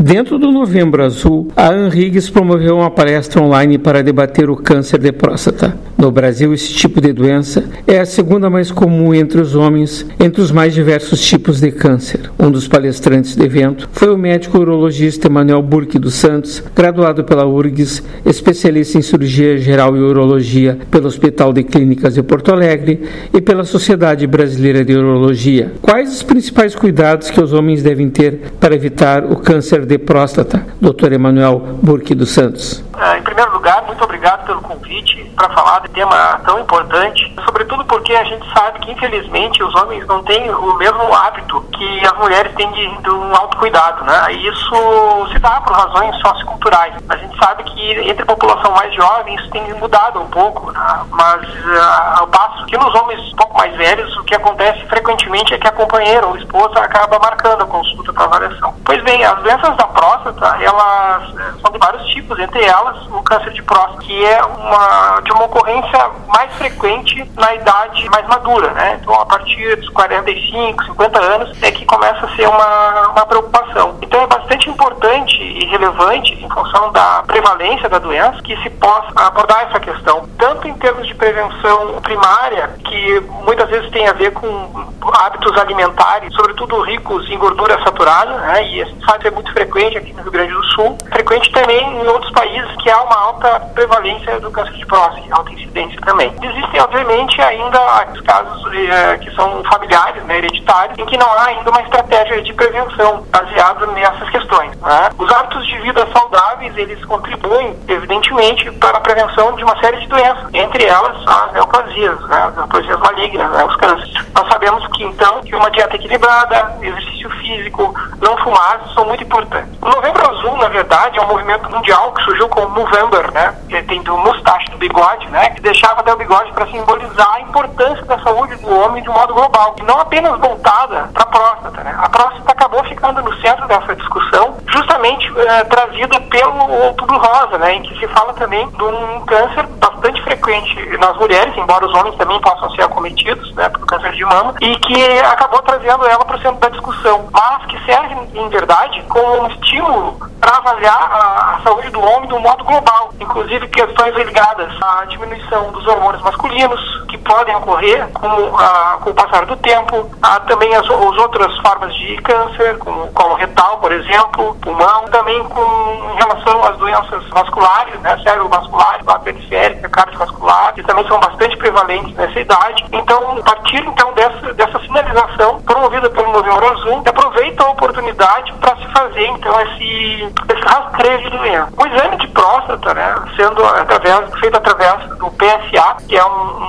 Dentro do Novembro Azul, a Anhiggs promoveu uma palestra online para debater o câncer de próstata. No Brasil, esse tipo de doença é a segunda mais comum entre os homens, entre os mais diversos tipos de câncer. Um dos palestrantes do evento foi o médico urologista Emanuel Burki dos Santos, graduado pela URGS, especialista em cirurgia geral e urologia pelo Hospital de Clínicas de Porto Alegre e pela Sociedade Brasileira de Urologia. Quais os principais cuidados que os homens devem ter para evitar o câncer de próstata? Dr. Emanuel Burki dos Santos. Em primeiro lugar, muito obrigado pelo convite para falar de tema tão importante, sobretudo porque a gente sabe que, infelizmente, os homens não têm o mesmo hábito que as mulheres têm de um autocuidado, né? E isso se dá por razões socioculturais. A gente sabe que entre a população mais jovem isso tem mudado um pouco, né? Mas ao passo que nos homens um pouco mais velhos, o que acontece frequentemente é que a companheira ou esposa acaba marcando a consulta para avaliação. Pois bem, as doenças da próstata, elas são de vários tipos, entre elas o câncer de próstata, que é de uma ocorrência mais frequente na idade mais madura, né? Então, a partir dos 45, 50 anos é que começa a ser uma preocupação. Então, é bastante importante e relevante, em função da prevalência da doença, que se possa abordar essa questão, tanto em termos de prevenção primária, que muitas vezes tem a ver com hábitos alimentares, sobretudo ricos em gordura saturada, né? E isso sabe ser muito frequente aqui no Rio Grande do Sul, frequente também em outros países que há uma alta prevalência do câncer de próstata, alta incidência também. Existem, obviamente, ainda os casos que são familiares, né, hereditários, em que não há ainda uma estratégia de prevenção baseada nessas questões, né? Os hábitos de vida saudáveis, eles contribuem, evidentemente, para a prevenção de uma série de doenças, entre elas as neoplasias, né, as neoplasias malignas, né, os cânceres. Nós sabemos que, então, que uma dieta equilibrada, exercício físico, não fumar, são muito importantes. O Novembro Azul, na verdade, é um movimento mundial que surgiu com o Movember, né, que tem do mustache, do bigode, né, que deixava até o bigode para simbolizar a importância da saúde do homem de um modo global, e não apenas voltada para a próstata, né. A próstata acabou ficando no centro dessa discussão, justamente trazida pelo Outubro Rosa, né, em que se fala também de um câncer bastante frequente nas mulheres, embora os homens também possam ser acometidos, né, pelo câncer de mama, e que acabou trazendo ela para o centro da discussão, mas que serve, em verdade, como um estímulo para avaliar a saúde do homem de um modo global, inclusive questões ligadas à diminuição dos hormônios masculinos, que podem ocorrer com o passar do tempo, há também as outras formas de câncer, como o colo retal, por exemplo, pulmão, também em relação às doenças vasculares, né, cerebrovasculares, periférica, cardiovascular, que também são bastante prevalentes nessa idade. Então, a partir dessa sinalização promovida pelo Novembro Azul, aproveita a oportunidade para se fazer, então, esse rastreio de doença. O exame de próstata, né, sendo feito através do PSA, que é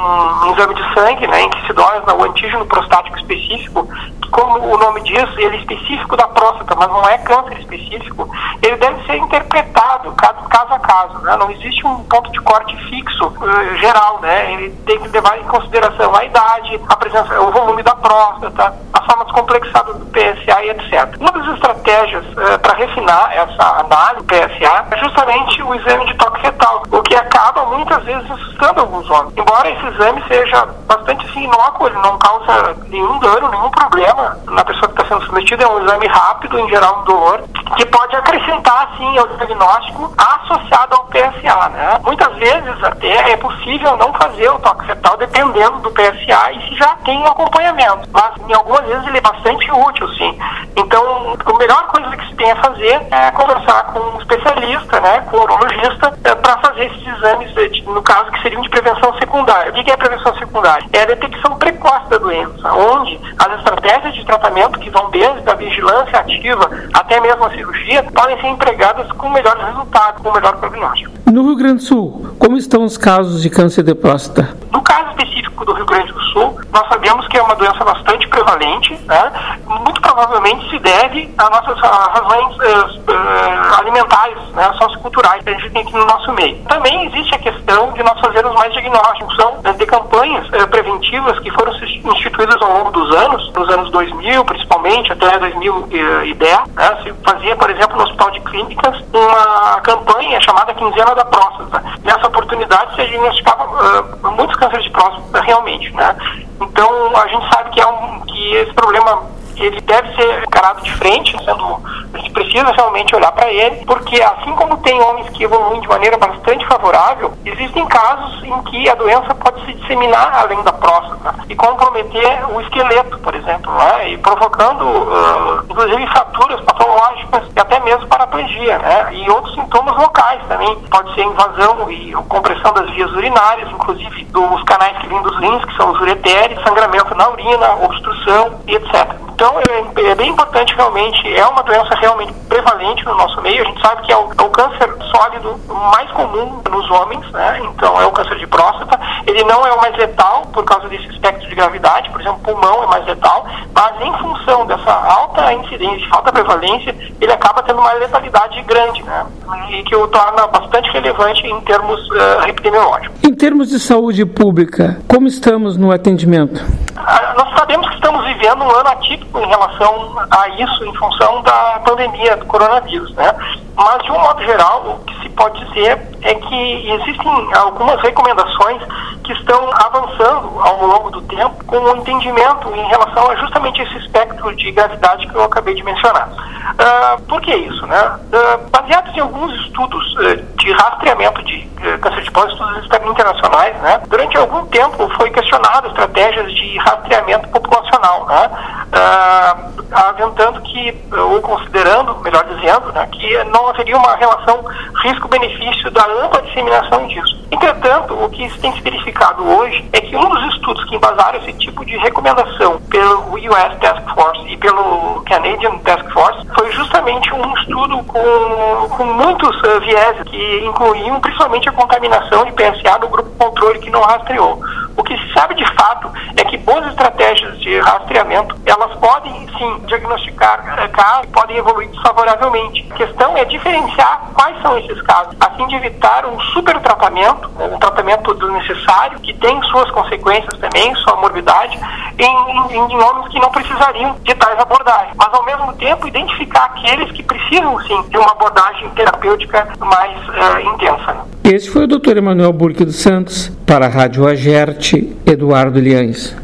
um exame de sangue, né, em que se dosa o antígeno prostático específico, que, como o nome diz, ele é específico da próstata, mas não é câncer específico, ele deve ser interpretado caso a caso, né? Não existe um ponto de corte fixo geral, né? Ele tem que levar em consideração a idade, a presença, o volume da próstata, as formas complexadas do PSA e etc. Uma das estratégias para refinar essa análise do PSA é justamente o exame de toque fetal, o que acaba muitas vezes assustando alguns homens. Embora esse exame seja bastante assim, inócuo, ele não causa nenhum dano, nenhum problema na pessoa que está sendo submetida, é um exame rápido, em geral indolor, que pode acrescentar sim ao diagnóstico associado ao PSA, né? Muitas vezes até é possível não fazer o toque fetal dependendo do PSA e se já tem um acompanhamento, mas em algumas vezes ele é bastante útil, sim. Então, a melhor coisa que se tem a fazer é conversar com um especialista, né, com um urologista, para fazer esses exames, no caso, que seriam de prevenção secundária. O que é prevenção secundária? É a detecção precoce da doença, onde as estratégias de tratamento, que vão desde a vigilância ativa até mesmo a cirurgia, podem ser empregadas com melhores resultados, com melhor prognóstico. No Rio Grande do Sul, como estão os casos de câncer de próstata? No caso específico do Rio Grande do Sul, nós sabemos que é uma doença bastante prevalente, né? Muito provavelmente se deve a nossas razões alimentares, né, socioculturais que a gente tem aqui no nosso meio. Também existe a questão de nós fazermos mais diagnósticos, são de campanhas preventivas que foram instituídas ao longo dos anos, nos anos 2000, principalmente, até 2010, né? Se fazia, por exemplo, no Hospital de Clínicas, uma campanha chamada Quinzena da Próstata. Nessa oportunidade se diagnosticava muitos cânceres de próstata realmente, né? Então, a gente sabe que esse problema ele deve ser encarado de frente, a gente precisa realmente olhar para ele, porque assim como tem homens que evoluem de maneira bastante favorável, existem casos em que a doença pode se disseminar além da próstata e comprometer o esqueleto, por exemplo, né? E provocando, inclusive, fraturas patológicas e até mesmo paraplegia, né? E outros sintomas locais também. Pode ser invasão e compressão das vias urinárias, inclusive dos canais que vêm dos rins, que são os ureteres, sangramento na urina, obstrução e etc. Então, é bem importante realmente, é uma doença realmente prevalente no nosso meio. A gente sabe que é o câncer sólido mais comum nos homens, né? Então, é o câncer de próstata. Ele não é o mais letal por causa desse espectro de gravidade, por exemplo, o pulmão é mais letal, mas em função dessa alta incidência, alta prevalência, ele acaba tendo uma letalidade grande, né? E que o torna bastante relevante em termos epidemiológicos. Em termos de saúde pública, como estamos no atendimento? Nós sabemos que estamos vivendo um ano atípico em relação a isso, em função da pandemia do coronavírus, né? Mas, de um modo geral, o que se pode dizer é que existem algumas recomendações que estão avançando ao longo do tempo com o entendimento em relação a justamente esse espectro de gravidade que eu acabei de mencionar. Por que isso, né? Baseados em alguns estudos de rastreamento de câncer de próstata, estudos internacionais, né? Durante algum tempo foi questionado estratégias de rastreamento populacional, né? Aventando que, ou considerando, melhor dizendo, né, que não haveria uma relação risco-benefício da ampla disseminação disso. Entretanto, o que tem se verificado hoje é que um dos estudos que embasaram esse tipo de recomendação pelo US Task Force e pelo Canadian Task Force foi justamente um estudo com muitos vieses que incluíam principalmente a contaminação de PSA no grupo controle que não rastreou. O que se sabe de fato é que boas estratégias de rastreamento, elas podem sim diagnosticar casos e podem evoluir desfavoravelmente. A questão é diferenciar quais são esses casos, a fim de evitar um supertratamento, um tratamento desnecessário, que tem suas consequências também, sua morbidade, em homens que não precisariam de tais abordagens. Mas, ao mesmo tempo, identificar aqueles que precisam, sim, de uma abordagem terapêutica mais intensa. Esse foi o Dr. Emanuel Burki dos Santos, para a Rádio Agerte, Eduardo Liães.